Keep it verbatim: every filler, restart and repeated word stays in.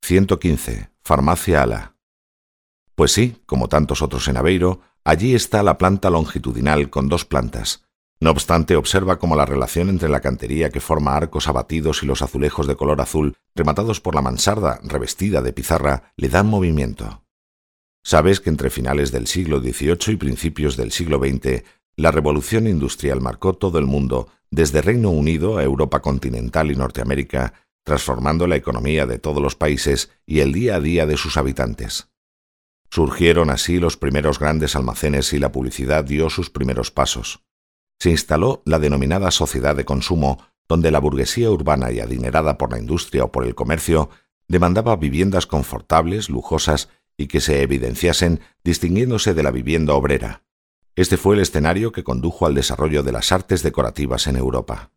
ciento quince. Farmacia Ala. Pues sí, como tantos otros en Aveiro, allí está la planta longitudinal con dos plantas. No obstante, observa cómo la relación entre la cantería que forma arcos abatidos y los azulejos de color azul, rematados por la mansarda revestida de pizarra, le dan movimiento. Sabes que entre finales del siglo dieciocho y principios del siglo veinte, la revolución industrial marcó todo el mundo, desde Reino Unido a Europa continental y Norteamérica, transformando la economía de todos los países y el día a día de sus habitantes. Surgieron así los primeros grandes almacenes y la publicidad dio sus primeros pasos. Se instaló la denominada sociedad de consumo, donde la burguesía urbana y adinerada por la industria o por el comercio demandaba viviendas confortables, lujosas y que se evidenciasen distinguiéndose de la vivienda obrera. Este fue el escenario que condujo al desarrollo de las artes decorativas en Europa.